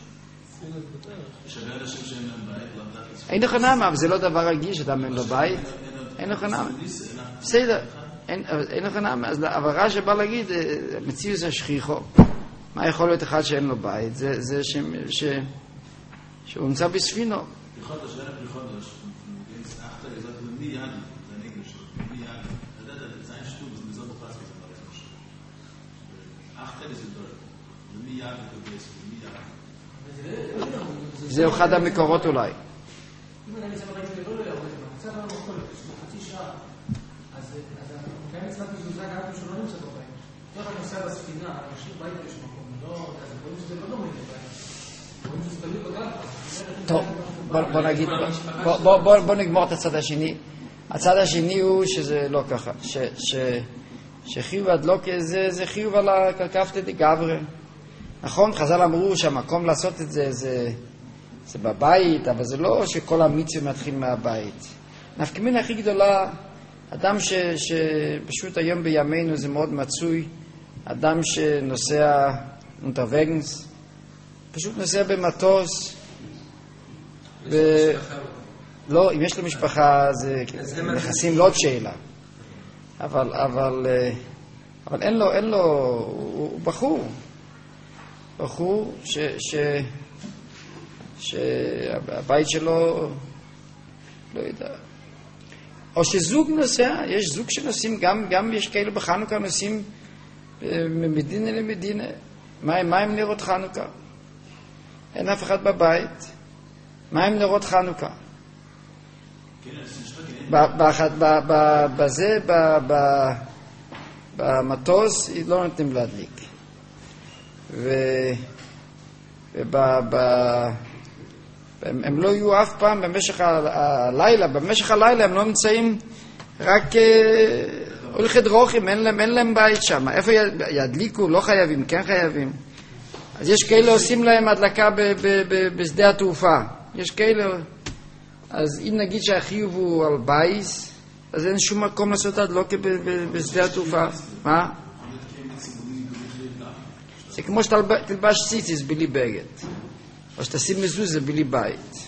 אין לך נמה, אבל זה לא דבר רגיש, אדם אין לו בית. אין לך נמה. בסדר, אין לך נמה, אבל רש"י בא להגיד, מציאו זה שכיחו. מה יכול להיות אחד שאין לו בית? זה שהוא נמצא בספינו. בחודש, ערב בחודש, אchter gesagt, wenn wir jagen, in Englisch, wenn wir jagen, da da da sein Stub ist so fast so was. Achter ist dort. wenn wir jagen, du bist, wenn wir jagen. זה אחד המקורות אולי. אם אני מסתכל על זה, לא לא יכול, מצב המקור, חצי שעה. אז אז כאן מצוות מזוזה גם שלא נמצא בבית. לא רק נוסע בספינה, אנשים בית יש מקום, לא, אז רואים שזה לא דומה לבית. רואים שזה תלוי בגלפה. טוב, בוא נגיד, בוא נגמור את הצד השני. הצד השני הוא שזה לא ככה, שחיוב הדלוקה זה חיוב על הקרקפתא דגברי. נכון, חז"ל אמרו שהמקום לעשות את זה זה בבית, אבל זה לא שכל המצווה מתחיל מהבית. נפקא מינה הכי גדולה, אדם שפשוט היום בימינו זה מאוד מצוי, אדם שנוסע unterwegs, פשוט נוסע במטוס, ו... לא, אם יש לו משפחה זה נכנסים לא עוד שאלה, אבל אבל אבל אין לו אין לו הוא בחור בחור ש ש שהבית שלו לא יודע, או שזוג נוסע, יש זוג שנוסעים, גם גם יש כאלה בחנוכה נוסעים ממדינה למדינה. מה מה עם נרות חנוכה? אין אף אחד בבית. מה עם נרות חנוכה? בזה, במטוס, לא נותנים להדליק. הם לא יהיו אף פעם במשך הלילה, במשך הלילה הם לא נמצאים רק הולכת רוחים, אין להם, אין להם בית שם. איפה ידליקו? לא חייבים, כן חייבים. אז יש כאלה עושים להם הדלקה ב- ב- ב- בשדה התעופה. יש כאלה... אז אם נגיד שהחיוב הוא על בייס, אז אין שום מקום לעשות הדלוקה ב- ב- בשדה התעופה. מה? זה כמו שתלבש ציציס בלי בגד. או שתשים מזוזה בלי בית.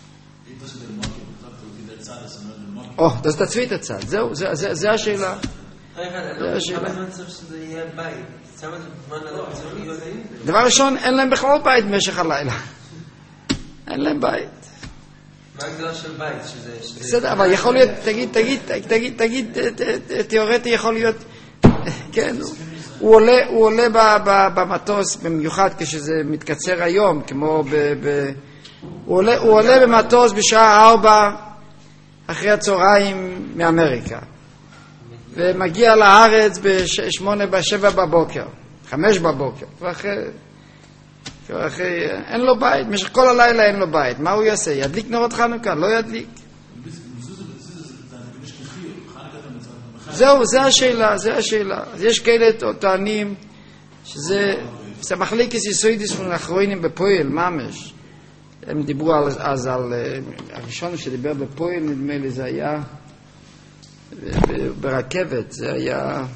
או, אז תצבי את הצד. זהו, זה השאלה. רגע, כמה זמן צריך שזה יהיה בית? כמה זמן לא צריך להיות? דבר ראשון, אין להם בכלל בית במשך הלילה. אין להם בית. מה הגדולה של בית? בסדר, אבל יכול להיות, תגיד, תגיד, תגיד, תגיד, תיאורטי יכול להיות, כן, הוא עולה, הוא עולה במטוס, במיוחד כשזה מתקצר היום, כמו ב... הוא עולה, הוא עולה במטוס בשעה ארבע אחרי הצהריים מאמריקה. ומגיע לארץ בשמונה, בשבע בבוקר, חמש בבוקר. ואחרי, ואחרי, אין לו בית, במשך כל הלילה אין לו בית. מה הוא יעשה? ידליק נרות חנוכה? לא ידליק. זהו, זה השאלה, זה השאלה. אז יש כאלה טוענים שזה, זה מחליקס יסוידיס ונאחרונים בפועל, ממש. הם דיברו אז, אז על, הראשון שדיבר בפועל, נדמה לי, זה היה ברכבת, זה היה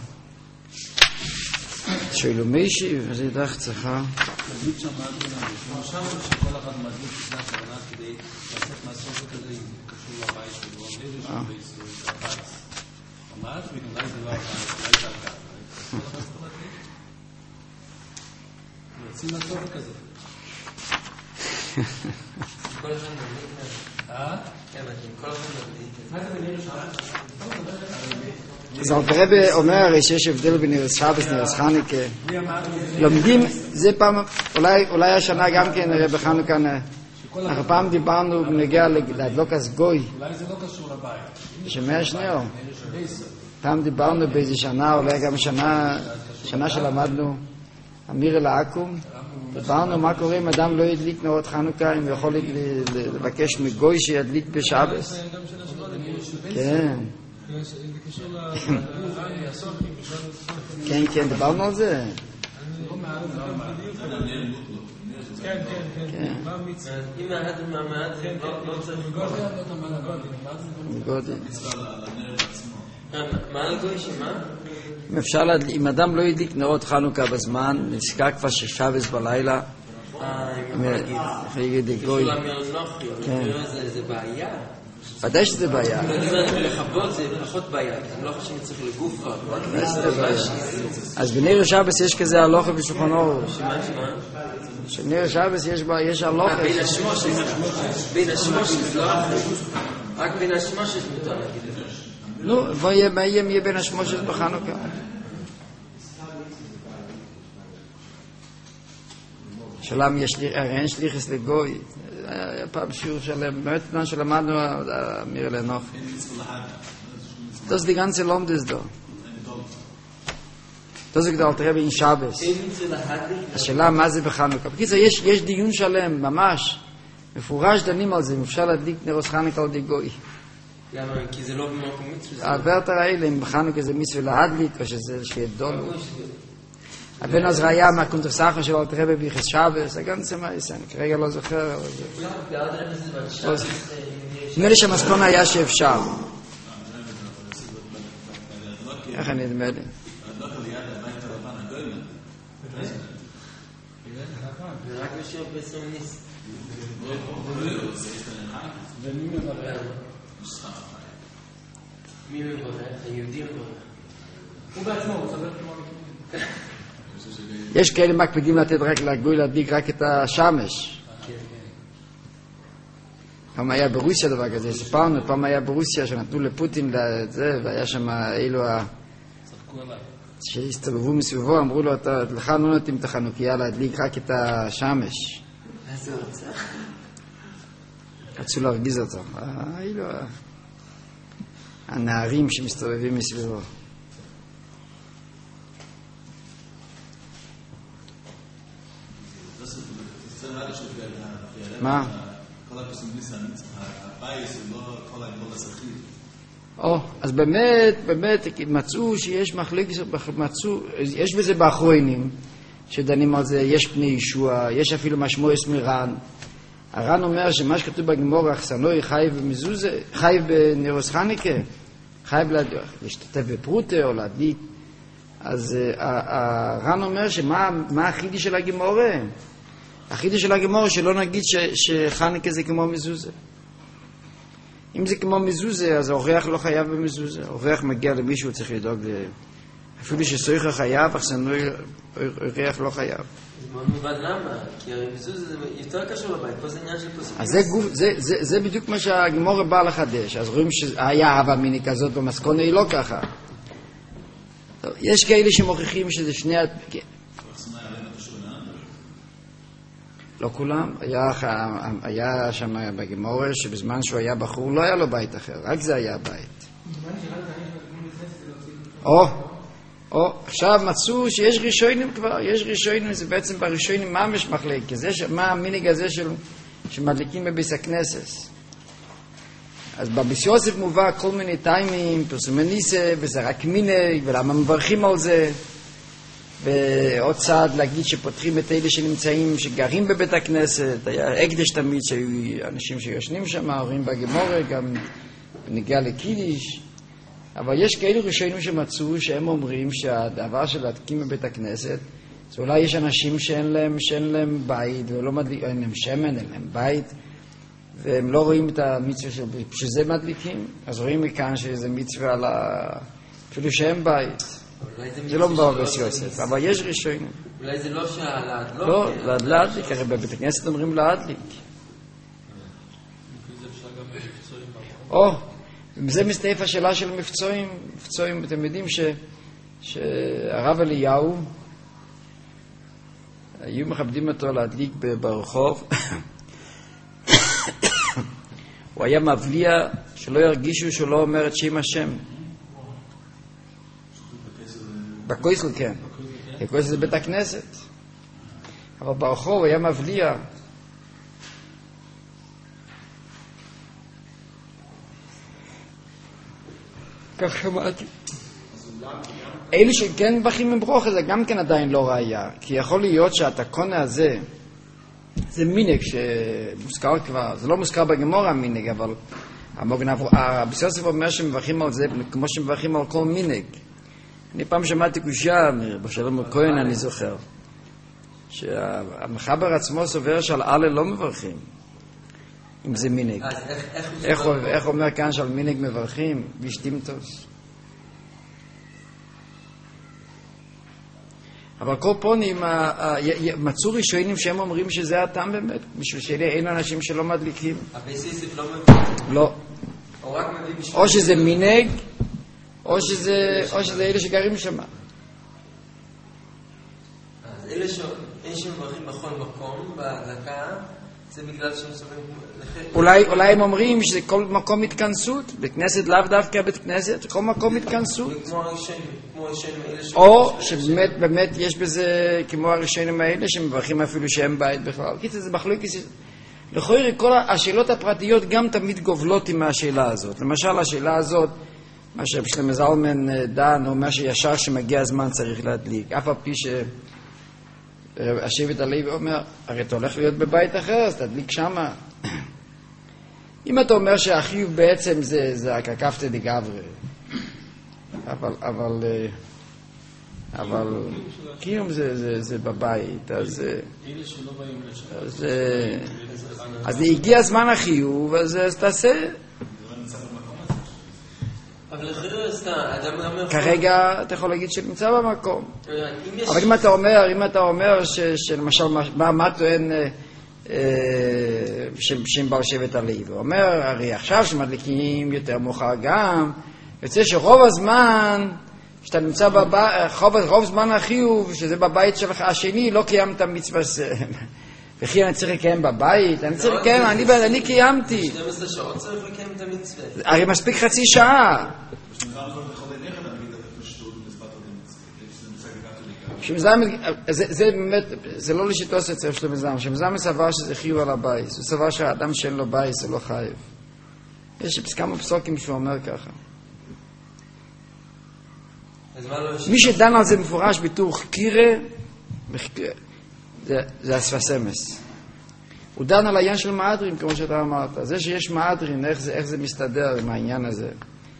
שאלו מישהי, וזה ידח צריכה. תגיד שם עכשיו שכל אחד מדליק לפני הכוונה כדי לעשות מהסוף כזה קשור לבית שלו, איזה שהוא בישראל, זה הבית. אמרת, אולי זה לא הבית, אולי זה הלכה. כל אחד צריך מדליק. יוצאים מהסוף כזה. כל אחד מדליק. אה? כן, כל אחד מדליק. מה זה בניר שבת? אז הרב אומר הרי שיש הבדל בין נרס שבס נרס חנוכה. לומדים, זה פעם, אולי, אולי השנה גם כן נראה בחנוכה, אנחנו פעם דיברנו בנגיע להדלוק אז גוי. אולי זה לא קשור לבית. שמע שניאו. פעם דיברנו באיזה שנה, אולי גם שנה, שנה שלמדנו אמיר אל העקום. דיברנו מה קורה אם אדם לא ידליק נרות חנוכה, אם הוא יכול לבקש מגוי שידליק בשבס. כן. כן, כן, דיברנו על זה. כן, כן, כן. אם האחד מהמעט לא צריך גודל. מה על גוי שמה? אם אפשר, אם אדם לא ידליק נרות חנוכה בזמן, נזכר כבר ששבס בלילה, יגיד גוי. זה בעיה. ודאי שזה בעיה. לכבות זה פחות בעיה, כי אני לא חושב שצריך לגוף רק. אז בניר שבס יש כזה הלוכה בשולחן אורך. שמה, שמה? שבניר שבס יש הלוכה. בין השמושת. בין השמושת, לא רק בין השמושת מותר להגיד את זה. נו, מה יהיה בין השמושת בחנוכה? שלם יש לי, אין שליחס לגוי. היה פעם שיעור שלם, באמת זמן שלמדנו אמיר לנוח. Das die ganze Lomd ist da. Das ist der Alter in Shabbos. השאלה מה זה בחנוכה. בקיצור, יש, יש דיון שלם, ממש, מפורש דנים על זה, אם אפשר להדליק נרות חנוכה על די גוי. למה? כי זה לא במקום מצווה. העברת האלה, אם בחנוכה זה מצווה להדליק, או שזה שידון. הבן עזריה מהקונטרסחו של אלתר רבי ביחס שבס, הגנצה מייס, אני כרגע לא זוכר, אבל זה... נראה לי שהמסקנה היה שאפשר. איך אני נדמה לי? זה רק יושב בסומניסט. ומי מברך? מי מברך? היהודי מברך. הוא בעצמו, הוא סובר כמו... יש כאלה מקפידים לתת רק לגוי להדליק רק את השמש. פעם היה ברוסיה דבר כזה, ספרנו, פעם היה ברוסיה שנתנו לפוטין זה, והיה שם אילו שהסתובבו מסביבו, אמרו לו, לך לא נותנים את החנוכיה להדליק רק את השמש. מה זה רוצה? רצו להרגיז אותו. אילו הנערים שמסתובבים מסביבו. מה? כל הפסומיס הבייס הוא לא כל הגבול השכיר. או, אז באמת, באמת מצאו שיש מחלקת, מצאו, יש בזה באחרונים שדנים על זה, יש פני ישוע, יש אפילו משמעוס מרן. הר"ן אומר שמה שכתוב בגמרא, אכסנוי חי במזוזה, חי בנרוס חניקה, חי להשתתף בפרוטה או להדליק. אז הר"ן אומר שמה מה החידוש של הגמרא? החידוש של הגמרא שלא נגיד שחניקה זה כמו מזוזה. אם זה כמו מזוזה, אז האורח לא חייב במזוזה. האורח מגיע למישהו, צריך לדאוג, אפילו שסויכה חייב, אכסנוי אורח לא חייב. זה מאוד מובן למה, כי הרי מזוזה זה יותר קשור לבית, פה זה עניין של פסוקים. אז זה, גוף, זה, זה, זה בדיוק מה שהגמרא בא לחדש. אז רואים שהיה אהבה מיני כזאת במסכונה, היא לא ככה. טוב, יש כאלה שמוכיחים שזה שני... לא כולם. היה, היה שם בגמרא שבזמן שהוא היה בחור לא היה לו בית אחר, רק זה היה בית. או, או, עכשיו מצאו שיש ראשונים כבר, יש ראשונים, זה בעצם בראשונים ממש מחלקת, זה מה המנהג הזה של, שמדליקים בביס הכנסת. אז בביס יוסף מובא כל מיני טיימים, פרסומי ניסה, וזה רק מנהג, ולמה מברכים על זה, ועוד צעד להגיד שפותחים את אלה שנמצאים, שגרים בבית הכנסת, היה הקדש תמיד שהיו אנשים שיושנים שם, הורים בגמרא, גם נגיע לקידיש. אבל יש כאלו ראשונים שמצאו שהם אומרים שהדבר של להדקים בבית הכנסת, זה אולי יש אנשים שאין להם, שאין להם בית, ולא מדליק, אין להם שמן, אין להם בית, והם לא רואים את המצווה של, שזה מדליקים, אז רואים מכאן שזה מצווה על ה... אפילו שאין בית. זה לא מבוא בביס יוסף, אבל יש ראשונים. אולי זה לא שהלהדליק. לא, להדליק, הרי בבית הכנסת אומרים להדליק. או, זה מסתעף השאלה של מבצועים. מבצועים, אתם יודעים שהרב אליהו, היו מכבדים אותו להדליק ברחוב, הוא היה מבליע שלא ירגישו שהוא לא אומר את שם השם. בקויסל כן, בקויסל זה בית הכנסת, אבל ברחוב היה מבליע. כך שמעתי. אלה שכן מברכים מברוכה זה גם כן עדיין לא ראייה, כי יכול להיות שהתקונה הזה זה מינג שמוזכר כבר, זה לא מוזכר בגמרא מינג, אבל הביס יוסף אומר שמברכים על זה כמו שמברכים על כל מינג. אני פעם שמעתי קושיה בשלום הכהן, אני זוכר שהמחבר עצמו סובר שעל אלה לא מברכים אם זה מינג. איך אומר כאן שעל מינג מברכים? בישטימטוס. אבל כל פונים מצאו ראשונים שהם אומרים שזה הטעם באמת, בשביל שאלה אין אנשים שלא מדליקים. הביס יוסף לא מביא? לא. או שזה מינג, או שזה, או שזה אלה שגרים שם. אז אלה שמברכים בכל מקום, בהדלקה, זה בגלל שהם סובבים לחלק. אולי, אולי הם אומרים שזה כל מקום התכנסות, בית כנסת לאו דווקא בית כנסת, כל מקום התכנסות. כמו הראשונים, כמו הראשונים האלה ש... או שבאמת, באמת יש בזה, כמו הראשונים האלה, שמברכים אפילו שהם בית בכלל. כי זה מחלוקת, לכאורה כל השאלות הפרטיות גם תמיד גובלות עם השאלה הזאת. למשל, השאלה הזאת, מה שבשלמה זלמן דן, הוא אומר שישר שמגיע הזמן צריך להדליק. אף על פי שהשבט הלוי אומר, הרי אתה הולך להיות בבית אחר, אז תדליק שמה. אם אתה אומר שהחיוב בעצם זה, זה הקקפתא דגברי, אבל, אבל, אבל, קיום זה, זה, זה בבית, אז, אז, אז הגיע הזמן החיוב, אז, אז תעשה. אבל אחרי סתם, אדם אומר... כרגע אתה יכול להגיד שנמצא במקום. אבל אם אתה אומר, אם אתה אומר שלמשל, מה טוען שם בעל שבט הלוי? הוא אומר, הרי עכשיו שמדליקים יותר מאוחר גם, יוצא שרוב הזמן, שאתה נמצא בבית, רוב זמן החיוב, שזה בבית שלך השני, לא קיימת מצווה. וכי אני צריך לקיים בבית? אני צריך לקיים, אני קיימתי. שתים עשרה שעות צריך לקיים את המצווה. הרי מספיק חצי שעה. זה באמת, זה לא לשיטוס אצל שלמה זלמן. שלמה זלמן סבר שזה חיוב על הבית. הוא סבר שהאדם שאין לו בית זה לא חייב. יש כמה פסוקים שהוא אומר ככה. מי שדן על זה מפורש בתור קירה, זה הספסמס. הוא דן על העניין של מאדרין, כמו שאתה אמרת. זה שיש מאדרין, איך זה, איך זה מסתדר עם העניין הזה.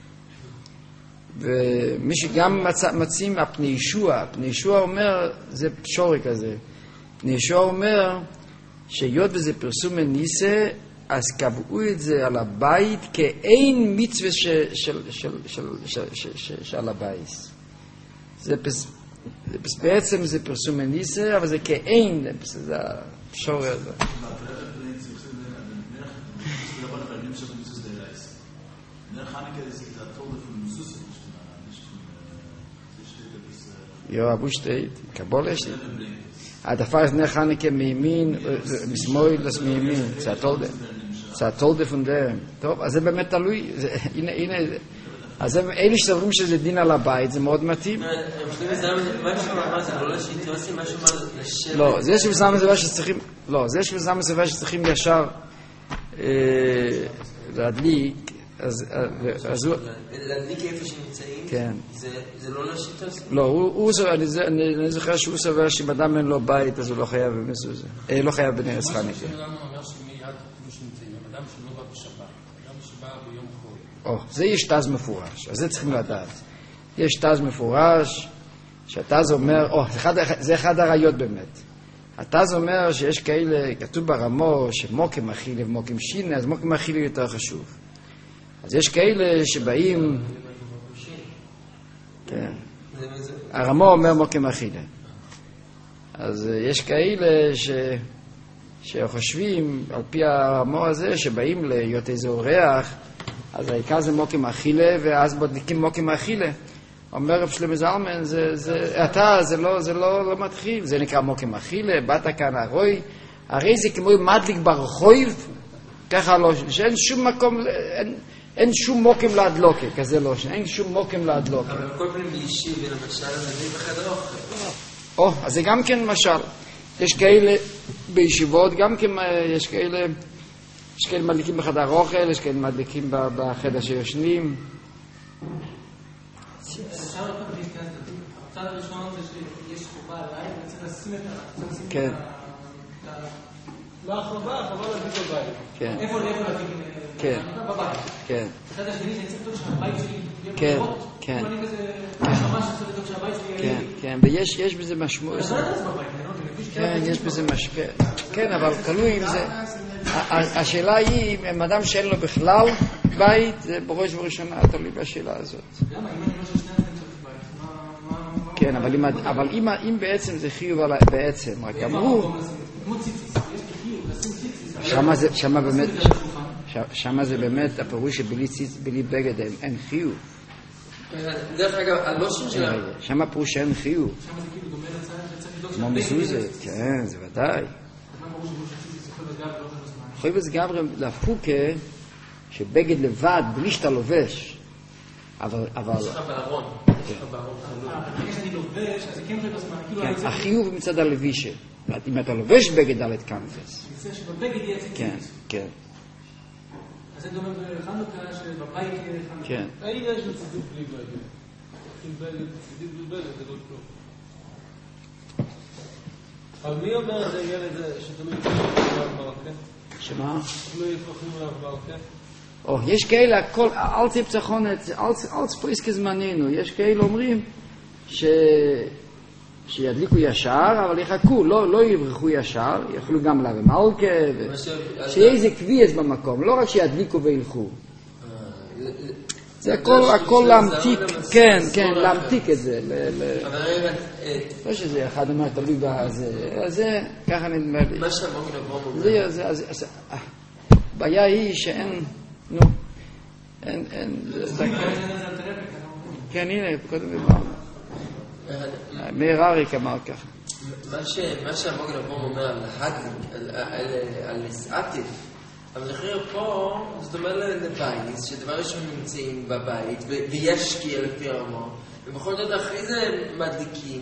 ומי שגם מצ... מציעים הפני ישוע, הפני ישוע אומר, זה שורי כזה. הפני ישוע אומר, שהיות וזה פרסום מניסה, אז קבעו את זה על הבית כאין מצווה של, של, של, של, של, של, של, של הבית. זה פס... בעצם זה פרסום מניסה, אבל זה כאין, זה השורי הזה. Ja, wo steht? Kabbalah steht. Ah, da fahrt nach Haneke מימין, משמאל das מימין. זה התולדה. זה התולדה von dem. טוב, אז זה באמת תלוי. הנה, הנה. אז אלה שסוברים שזה דין על הבית, זה מאוד מתאים. לא, זה שבזמן זה שצריכים, לא, זה שבזמן זה שצריכים ישר להדליק, אז הוא... להדליק איפה שנמצאים? כן. זה לא לשיטה? לא, הוא סובר, אני זוכר שהוא סובר שאם אדם אין לו בית, אז הוא לא חייב במסוזה. לא חייב בנרס חניקה. מה שלנו אומר שמיד כמו שנמצאים, אדם שלא בא בשבת, אדם שבא ביום חול. או, זה יש תז מפורש, אז זה צריכים לדעת. יש תז מפורש, שהתז אומר, או, זה אחד הראיות באמת. התז אומר שיש כאלה, כתוב ברמו, שמוקים אכילה ומוקים שינה, אז מוקים אכילה יותר חשוב. אז יש כאלה שבאים, כן, הרמו אומר מוקים אכילה. אז יש כאלה ש... שחושבים, על פי הרמו הזה, שבאים להיות איזה אורח, אז העיקר זה מוקים אכילה, ואז בודקים מוקים אכילה. אומר רב שלמה זלמן, זה, זה, אתה, זה לא, זה לא, לא מתחיל, זה נקרא מוקים אכילה, באת כאן הרוי, הרי זה כמו מדליק ברחוב, ככה לא, שאין שום מקום, אין, אין שום מוקים להדלוקה, כזה לא, אין שום מוקים להדלוקה. אבל כל פעמים בישיב, למשל, זה בחדר אוכל. או, אז זה גם כן משל. יש כאלה בישיבות, גם כן יש כאלה, יש כאלה מדליקים בחדר אוכל, יש כאלה מדליקים בחדר שיושנים. אפשר עוד פעם להתכנס, הצד הראשון זה שיש חובה עליי, וצריך לשים את ה... כן. לא החובה, החובה להדליק בבית. כן. איפה להדליק? כן. בבית. כן. הצד השני שאני צריך לבדוק שהבית שלי יהיה כן, בברות. כן. אם אני כזה משמע שצריך לבדוק שהבית שלי יהיה... כן, כן, ויש בזה משמעות. כן, יש בזה משקע. כן, אבל תלוי אם זה... השאלה היא, אם אדם שאין לו בכלל בית, זה בראש ובראשונה תלוי בשאלה הזאת. למה? אם אני לא ששני אתם צריך בית, מה... כן, אבל אם בעצם זה חיוב בעצם, רק אמרו... כמו ציציס, יש לי חיוב, לשים ציציס. שמה באמת... שמה זה באמת הפירוש שבלי ציץ, בלי בגד אין חיוב. דרך אגב, הלושן שלה... שמה פירוש שאין חיוב. שמה זה כאילו דומה לצד שצריך לדאוג כמו מזוזה, כן, זה ודאי. יכול להיות גמרי להפוקה שבגד לבד, בלי שאתה לובש. אבל... יש לך בארון. יש לך בארון חלוק. אחרי שאני לובש, אז זה כן חייב בזמן. כן, החיוב מצד הלבישה. אם אתה לובש בגד דלת קנפס. אני חושב שבבגד יהיה ציצית. כן, כן. אז זה דומה בחנוכה שבבית יהיה חנוכה. כן. האם יש לו צידוק בלי בגד? אם בגד, צידוק בלי בגד, זה לא כלום. אבל מי אומר את הילד שתמיד יפרחים עליו ברכה? שמה? תמיד יפרחים עליו ברכה? או, יש כאלה, הכל, אל תפצחונת, אל תפריס כזמננו, יש כאלה אומרים ש... שידליקו ישר, אבל יחכו, לא, לא יברחו ישר, יכולו גם לרמלכה, ו... שיהיה איזה קביעס במקום, לא רק שידליקו וילכו. זה הכל, הכל להמתיק, כן, כן, להמתיק את זה. לא שזה אחד אומר, תלוי בזה, זה, ככה נדמה לי. מה שהמוגן אברום אומר. זה, זה, זה, הבעיה היא שאין, נו, אין, אין, כן, הנה, קודם אמרנו. מאיר אריק אמר ככה. מה שהמוגן אברום אומר על הדליק, על לסעתיק, אבל אחרי פה, זאת אומרת לבית, שדבר ראשון נמצאים בבית, וישקיע לפי הרמון, ובכל זאת אחרי זה מדליקים,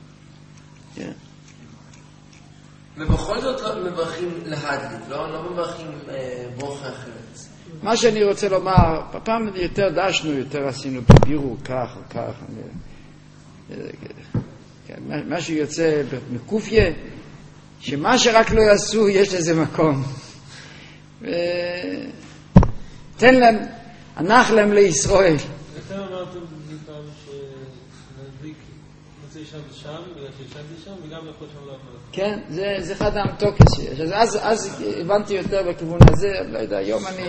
ובכל זאת לא מברכים להדליק, לא מברכים ברוכה אחרת. מה שאני רוצה לומר, פעם יותר דשנו, יותר עשינו, תבירו כך או כך, כן, מה שיוצא מקופיה, שמה שרק לא יעשו, יש לזה מקום. תן להם, הנח להם לישראל. אתם אמרתם פעם שנדליק מוצאי שבת שם, בגלל שישנתי שם, וגם יכול שם לעבוד. כן, זה אחד המתוקס שיש. אז הבנתי יותר בכיוון הזה, לא יודע, היום אני...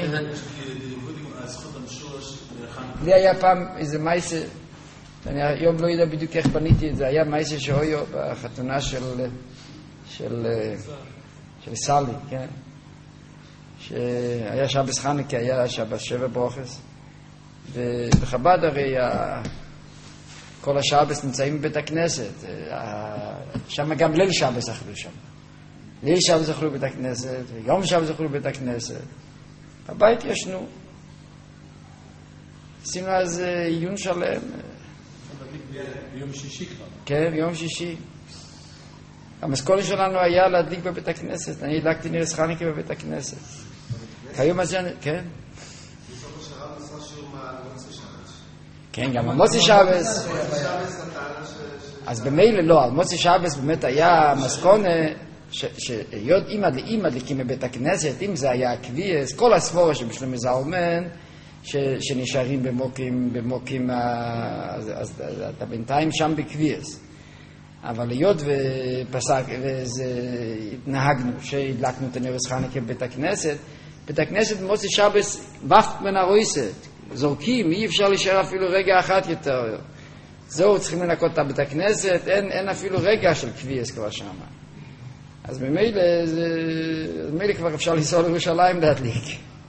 לי היה פעם איזה מייסה, אני היום לא יודע בדיוק איך בניתי את זה, היה מייסה שהויו בחתונה של של של סלי, כן? שהיה שבס חנוכה, היה שבס שבע ברוכס, ובחב"ד הרי כל השבס נמצאים בבית הכנסת, שם גם ליל שבס אכלו שם. ליל שבס אכלו בבית הכנסת, ויום שבס אכלו בבית הכנסת. בבית ישנו. עשינו אז עיון שלם. ביום שישי כבר. כן, ביום שישי. המסכולת שלנו היה להדליק בבית הכנסת. אני הדלקתי נרס חנוכה בבית הכנסת. כיום הזה, כן? בסוף השרב עשה שיעור מהמוצאי שבת. כן, גם המוצאי שבס. אז במילא לא, המוצאי שבס באמת היה מסכונה שהיות אם מדליקים בבית הכנסת, אם זה היה קביעס, כל הספורה שבשלומי זלמן, שנשארים במוקים, במוקים, אז אתה בינתיים שם בקביעס. אבל היות ופסק, והתנהגנו, שהדלקנו את הנרס חנוכה בבית הכנסת, בית הכנסת במוצאי שבס, ופט מן הרויסת, זורקים, אי אפשר להישאר אפילו רגע אחת יותר. זהו, צריכים לנקות את בית הכנסת, אין, אין אפילו רגע של קביעס כבר שם. אז ממילא, ממילא כבר אפשר לנסוע לירושלים להדליק.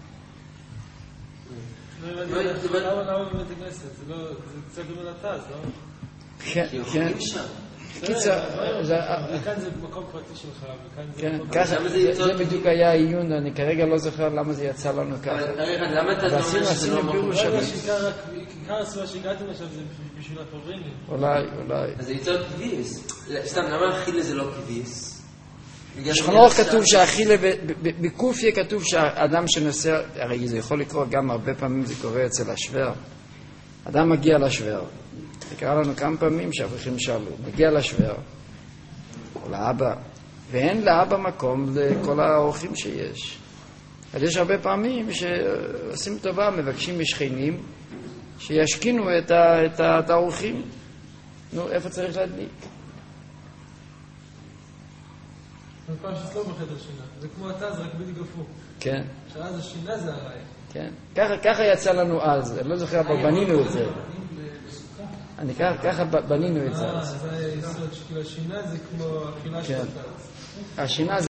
למה בבית הכנסת? זה קצת דומה לתז, לא? כן, כן. קיצר, וכאן זה מקום פרטי שלך, וכאן זה... כן, ככה, זה בדיוק היה העיון, אני כרגע לא זוכר למה זה יצא לנו ככה. למה אתה אומר שזה לא מקום פרטי? כיכר הסיבה שהגעתם עכשיו זה בשביל הפוברינים. אולי, אולי. אז זה יצא כביס. סתם, למה אכילה זה לא כביס? בשכנוך כתוב שהאכילה, בקופיה כתוב שהאדם שנוסע, הרי זה יכול לקרות גם הרבה פעמים, זה קורה אצל השוור. אדם מגיע לשוור. זה קרה לנו כמה פעמים שהאברכים שאלו, מגיע לשוור, או לאבא, ואין לאבא מקום לכל האורחים שיש. אז יש הרבה פעמים שעושים טובה, מבקשים משכנים, שישכינו את, ה, את, ה, את האורחים. נו, איפה צריך להדליק? זה פעם שצלו בחדר שינה, זה כמו אתה, זה רק בדיוק הפוך. כן. שאז השינה זה הרי. כן. ככה, ככה יצא לנו אז, אני לא זוכר, אבל בנינו את זה. אני ככה בנינו את זה. אה, זה היסוד, שכאילו השינה זה כמו אכילה של התז. השינה